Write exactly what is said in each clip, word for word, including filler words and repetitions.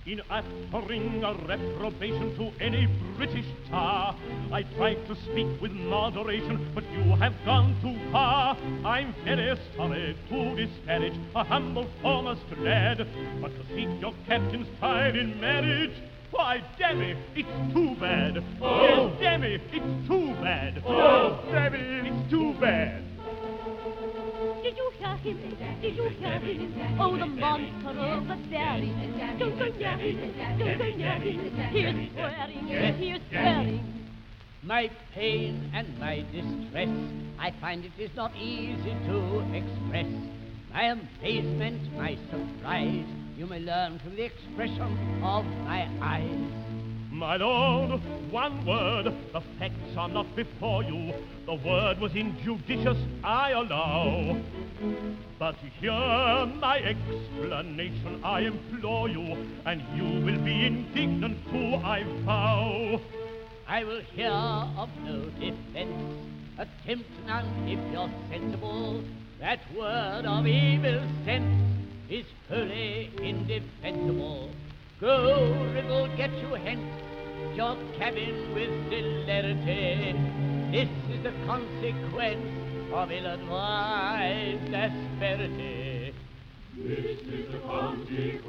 In uttering a reprobation to any British tar, I tried to speak with moderation, but you have gone too far. I'm very sorry to disparage a humble former lad, but to seek your captain's child in marriage, why, damme, it's too bad. Oh. Yes, damme, it's too bad. Oh. Damme, it's too bad. Did you hear him? Did you hear him? Oh, the monster of the valley. Don't go near him. Don't go near him. Here's swearing. Here's swearing. My pain and my distress, I find it is not easy to express. My amazement, my surprise, you may learn from the expression of my eyes. My lord, one word, the facts are not before you. The word was injudicious, I allow. But hear my explanation, I implore you, and you will be indignant too, I vow. I will hear of no defense, attempt none if you're sensible. That word of evil sense is wholly indefensible. Go, Ribble, get you hence to your cabin with celerity. This is the consequence of ill-advised asperity. This is the consequence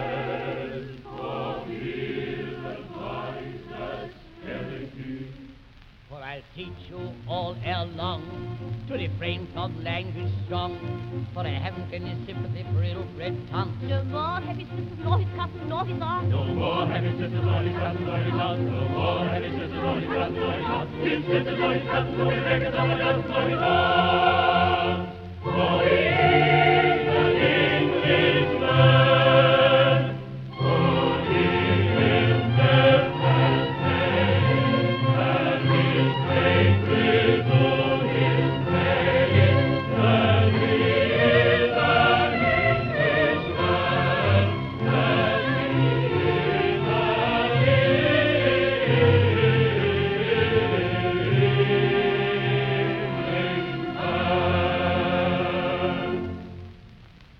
of ill-advised asperity. For I'll teach you all ere long to refrain from language strong, for I haven't any sympathy for ill-bred tongues. No more heavy sisters, nor his cousin, nor his aunt. No more heavy sisters, nor his cousin, nor his aunt. No more heavy sisters, nor his cousin, nor his aunt. His sisters, nor his cousin, nor his records, nor his aunt, nor his aunt. For he